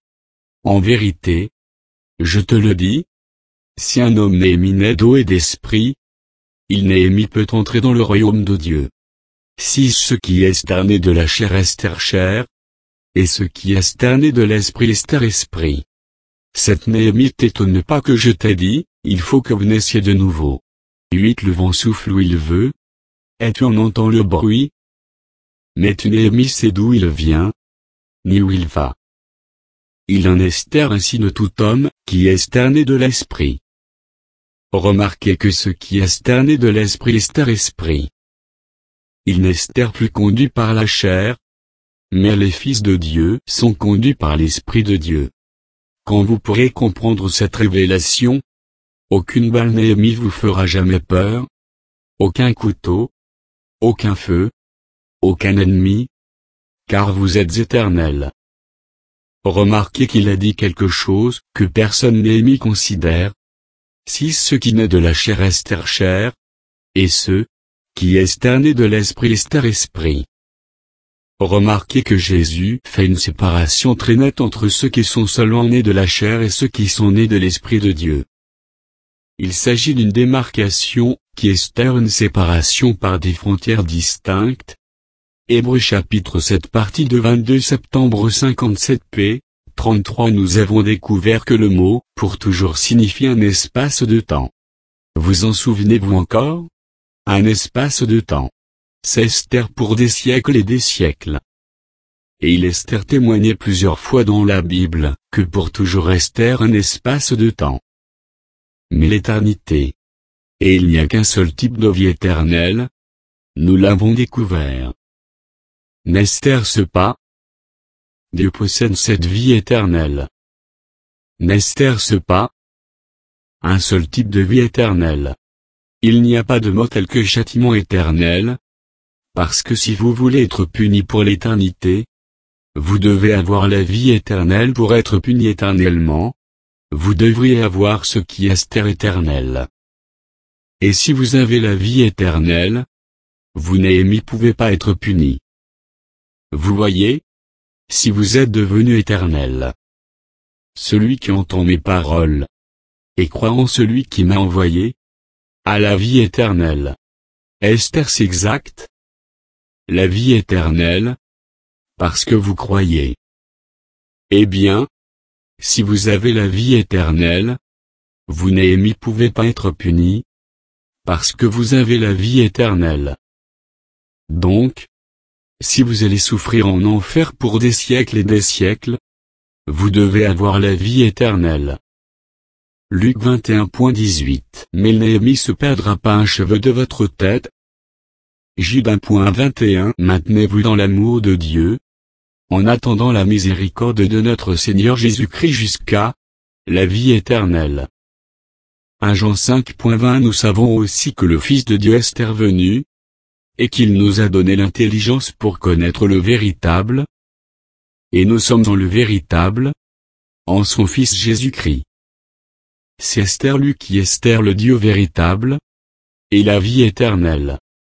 je te le dis, si un homme n'est émis né d'eau et d'esprit, il n'est émis peut entrer dans le royaume de Dieu. 6 Ce qui est né de la chair est chair, et ce qui est né de l'esprit est esprit. 7 Néhémie t'étonne pas que je t'ai dit, il faut que vous naissiez de nouveau. 8 Le vent souffle où il veut, et tu en entends le bruit, mais tu Néhémie sais d'où il vient, ni où il va. Il en est ainsi de tout homme, qui est né de l'esprit. Remarquez que ce qui est né de l'esprit est esprit. Il n'est plus conduit par la chair, mais les fils de Dieu sont conduits par l'Esprit de Dieu. Quand vous pourrez comprendre cette révélation, aucune balle Néhémie vous fera jamais peur, aucun couteau, aucun feu, aucun ennemi, car vous êtes éternels. Remarquez qu'il a dit quelque chose que personne Néhémie considère. 6 Ce qui naît de la chair est chair, et ce qui est né de l'esprit est esprit. Remarquez que Jésus fait une séparation très nette entre ceux qui sont seulement nés de la chair et ceux qui sont nés de l'Esprit de Dieu. Il s'agit d'une démarcation, qui est une séparation par des frontières distinctes. Hébreux chapitre 7 partie de 22 septembre 57 p. 33 Nous avons découvert que le mot « pour toujours » signifie un espace de temps. Vous en souvenez-vous encore? Un espace de temps. C'est Esther pour des siècles et des siècles. Et il est témoigné plusieurs fois dans la Bible, que pour toujours Esther un espace de temps. Mais l'éternité. Et il n'y a qu'un seul type de vie éternelle. Nous l'avons découvert. N'est-ce pas? Dieu possède cette vie éternelle. N'est-ce pas? Un seul type de vie éternelle. Il n'y a pas de mot tel que châtiment éternel. Parce que si vous voulez être puni pour l'éternité, vous devez avoir la vie éternelle pour être puni éternellement, vous devriez avoir ce qui est éternel. Et si vous avez la vie éternelle, vous Néhémie pouvez pas être puni. Vous voyez? Si vous êtes devenu éternel. Celui qui entend mes paroles, et croit en celui qui m'a envoyé, a la vie éternelle. Esther c'est exact? La vie éternelle, parce que vous croyez. Eh bien, si vous avez la vie éternelle, vous Néhémie pouvez pas être puni, parce que vous avez la vie éternelle. Donc, si vous allez souffrir en enfer pour des siècles et des siècles, vous devez avoir la vie éternelle. Luc 21.18 Mais Néhémie se perdra pas un cheveu de votre tête. Jude 1.21 Maintenez-vous dans l'amour de Dieu, en attendant la miséricorde de notre Seigneur Jésus-Christ jusqu'à la vie éternelle. 1 Jean 5.20 Nous savons aussi que le Fils de Dieu est revenu, et qu'il nous a donné l'intelligence pour connaître le véritable, et nous sommes dans le véritable, en son Fils Jésus-Christ. C'est Esther lui qui est Esther le Dieu véritable, et la vie éternelle.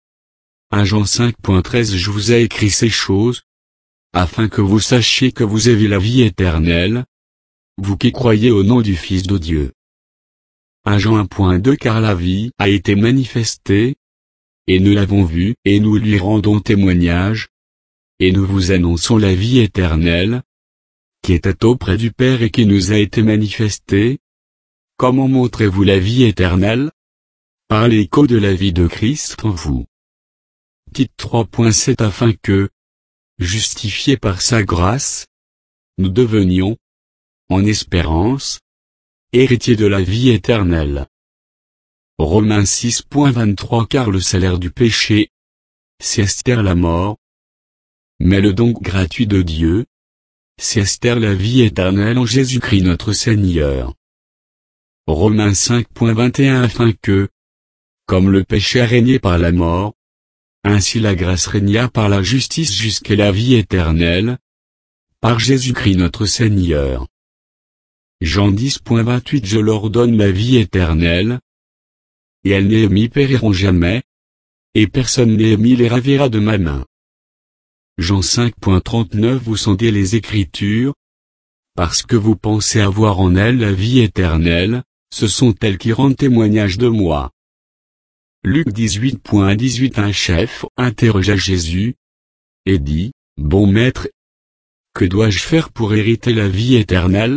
1 Jean 5.13 Je vous ai écrit ces choses, afin que vous sachiez que vous avez la vie éternelle, vous qui croyez au nom du Fils de Dieu. 1 Jean 1.2 Car la vie a été manifestée, et nous l'avons vue, et nous lui rendons témoignage, et nous vous annonçons la vie éternelle, qui était auprès du Père et qui nous a été manifestée. Comment montrez-vous la vie éternelle? Par l'écho de la vie de Christ en vous. Titre 3.7 Afin que, justifiés par sa grâce, nous devenions, en espérance, héritiers de la vie éternelle. Romains 6.23 Car le salaire du péché, c'est la mort, mais le don gratuit de Dieu, c'est la vie éternelle en Jésus-Christ notre Seigneur. Romains 5.21 Afin que, comme le péché a régné par la mort, ainsi la grâce régna par la justice jusqu'à la vie éternelle, par Jésus-Christ notre Seigneur. Jean 10.28 Je leur donne la vie éternelle, et elles n'ennemies périront jamais, et personne n'ennemi les ravira de ma main. Jean 5.39 Vous sondez les Écritures, parce que vous pensez avoir en elles la vie éternelle, ce sont elles qui rendent témoignage de moi. Luc 18.18 Un chef interrogea Jésus, et dit, Bon maître, que dois-je faire pour hériter la vie éternelle?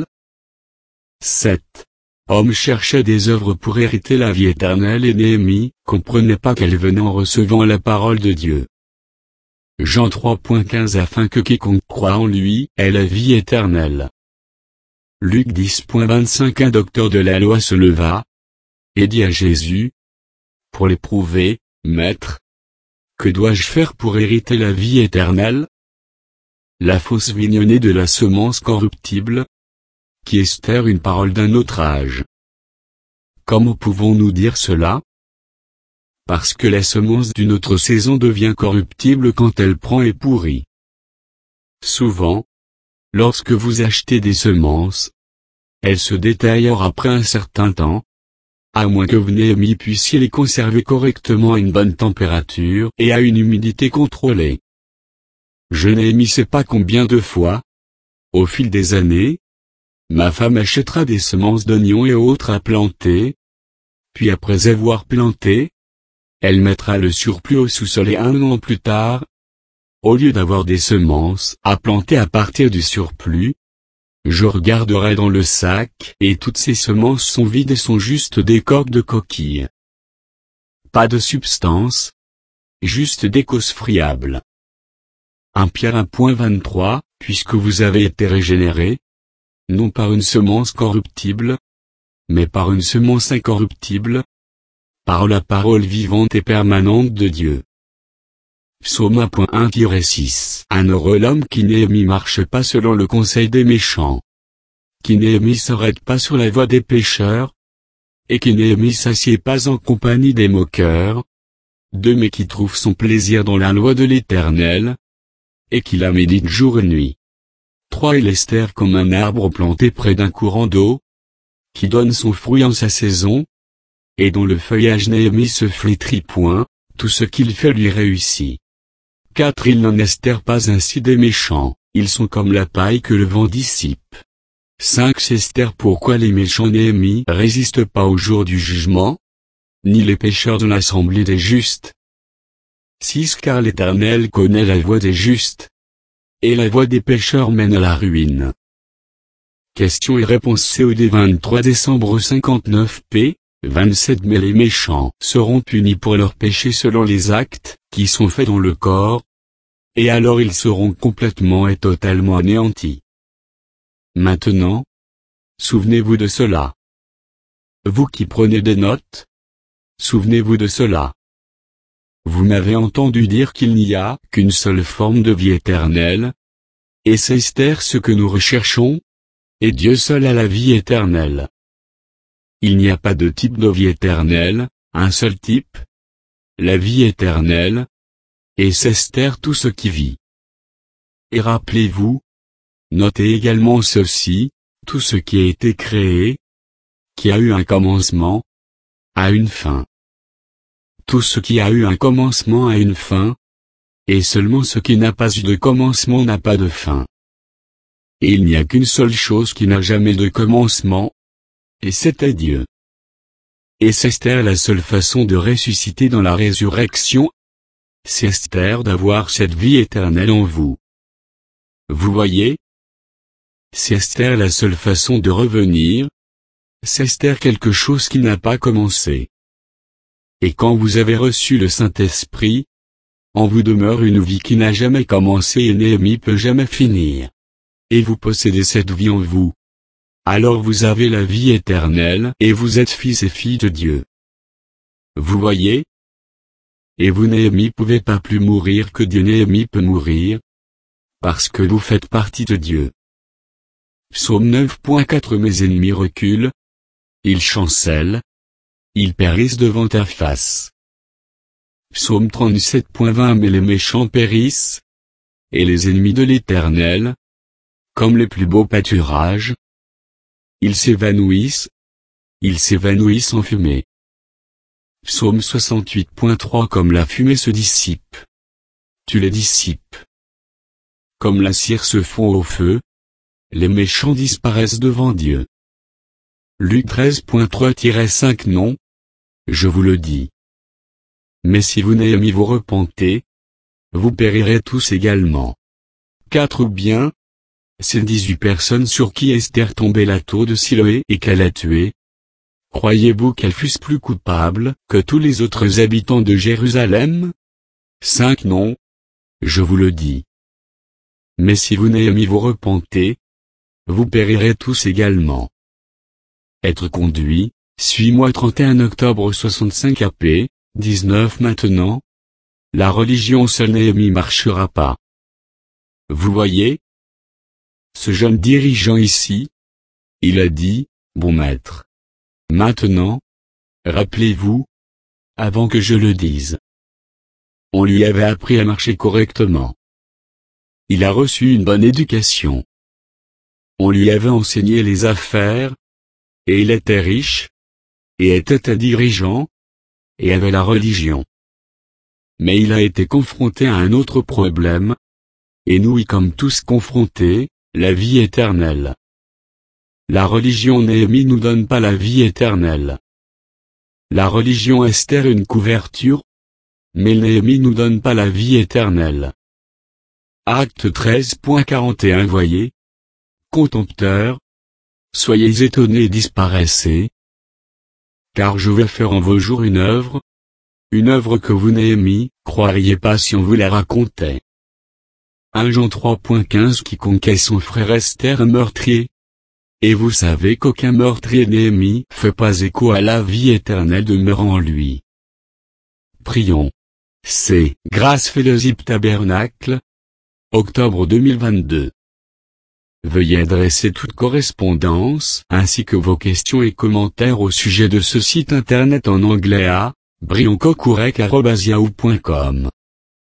7. Homme cherchait des œuvres pour hériter la vie éternelle et Néhémie comprenait pas qu'elle venait en recevant la parole de Dieu. Jean 3.15 Afin que quiconque croit en lui ait la vie éternelle. Luc 10.25 Un docteur de la loi se leva, et dit à Jésus, pour l'éprouver, Maître, que dois-je faire pour hériter la vie éternelle? La fausse vigne née de la semence corruptible, qui espère une parole d'un autre âge. Comment pouvons-nous dire cela? Parce que la semence d'une autre saison devient corruptible quand elle prend et pourrit. Souvent, lorsque vous achetez des semences, elles se détériorent après un certain temps, à moins que vous n'ayez puissiez les conserver correctement à une bonne température et à une humidité contrôlée. Je n'ai sais pas combien de fois, au fil des années, ma femme achètera des semences d'oignons et autres à planter, puis après avoir planté, elle mettra le surplus au sous-sol et 1 an plus tard, au lieu d'avoir des semences à planter à partir du surplus, je regarderai dans le sac et toutes ces semences sont vides et sont juste des coques de coquilles. Pas de substance, juste des causes friables. 1 Pierre 1.23 Puisque vous avez été régénérés, non par une semence corruptible, mais par une semence incorruptible, par la parole vivante et permanente de Dieu. Psaume 1.1-6 Un heureux l'homme qui marche pas selon le conseil des méchants, qui s'arrête pas sur la voie des pécheurs, et qui s'assied pas en compagnie des moqueurs, mais qui trouve son plaisir dans la loi de l'Éternel, et qui la médite jour et nuit. 3 Il est comme un arbre planté près d'un courant d'eau, qui donne son fruit en sa saison, et dont le feuillage se flétrit point, tout ce qu'il fait lui réussit. 4 Il n'en est pas ainsi des méchants, ils sont comme la paille que le vent dissipe. 5 C'est pourquoi les méchants résistent pas au jour du jugement, ni les pécheurs de l'assemblée des justes. 6 Car l'Éternel connaît la voie des justes, et la voie des pécheurs mène à la ruine. Questions et réponses COD 23 décembre 59 p. 27 Mais les méchants seront punis pour leurs péchés selon les actes qui sont faits dans le corps, et alors ils seront complètement et totalement anéantis. Maintenant, souvenez-vous de cela. Vous qui prenez des notes, souvenez-vous de cela. Vous m'avez entendu dire qu'il n'y a qu'une seule forme de vie éternelle, et c'est ce que nous recherchons, et Dieu seul a la vie éternelle. Il n'y a pas de type de vie éternelle, un seul type, la vie éternelle, et c'est tout ce qui vit. Et rappelez-vous, notez également ceci, tout ce qui a été créé, qui a eu un commencement, a une fin. Tout ce qui a eu un commencement a une fin, et seulement ce qui n'a pas eu de commencement n'a pas de fin. Et il n'y a qu'une seule chose qui n'a jamais de commencement, et c'était Dieu. Est-ce Esther la seule façon de ressusciter dans la résurrection? C'est Esther d'avoir cette vie éternelle en vous. Vous voyez? C'est Esther la seule façon de revenir. C'est Esther quelque chose qui n'a pas commencé. Et quand vous avez reçu le Saint-Esprit, en vous demeure une vie qui n'a jamais commencé et Néhémie peut jamais finir. Et vous possédez cette vie en vous. Alors vous avez la vie éternelle et vous êtes fils et filles de Dieu. Vous voyez? Et vous Néhémie pouvez pas plus mourir que Dieu. Néhémie peut mourir, parce que vous faites partie de Dieu. Psaume 9.4 Mes ennemis reculent, ils chancellent, ils périssent devant ta face. Psaume 37.20 Mais les méchants périssent, et les ennemis de l'Éternel, comme les plus beaux pâturages, ils s'évanouissent en fumée. Psaume 68.3 Comme la fumée se dissipe, tu les dissipes. Comme la cire se fond au feu, les méchants disparaissent devant Dieu. Luc 13.3-5 Non, je vous le dis. Mais si vous Néhémie vous repentez, vous périrez tous également. 4 Ou bien, ces 18 personnes sur qui Esther tombait la tour de Siloé et qu'elle a tué, croyez-vous qu'elles fussent plus coupables que tous les autres habitants de Jérusalem? 5 Non, je vous le dis. Mais si vous Néhémie vous repentez, vous périrez tous également. Être conduit, suis-moi 31 octobre 65 AP, 19 Maintenant, la religion seule Néhémie marchera pas. Vous voyez? Ce jeune dirigeant ici, il a dit, bon maître. Maintenant, rappelez-vous, avant que je le dise. On lui avait appris à marcher correctement. Il a reçu une bonne éducation. On lui avait enseigné les affaires, et il était riche, et était un dirigeant, et avait la religion. Mais il a été confronté à un autre problème, et nous y sommes tous confrontés, la vie éternelle. La religion Néhémie nous donne pas la vie éternelle. La religion Esther une couverture, mais Néhémie nous donne pas la vie éternelle. Acte 13.41 Voyez, contempteurs, soyez étonnés et disparaissez, car je vais faire en vos jours une œuvre que vous Néhémie, croiriez pas si on vous la racontait. 1 Jean 3.15 Quiconque est son frère Esther est meurtrier. Et vous savez qu'aucun meurtrier Néhémie fait pas écho à la vie éternelle demeurant en lui. Prions. C'est Grâce Fellowship Tabernacle, octobre 2022. Veuillez adresser toute correspondance ainsi que vos questions et commentaires au sujet de ce site internet en anglais à brioncocourec@yahoo.com.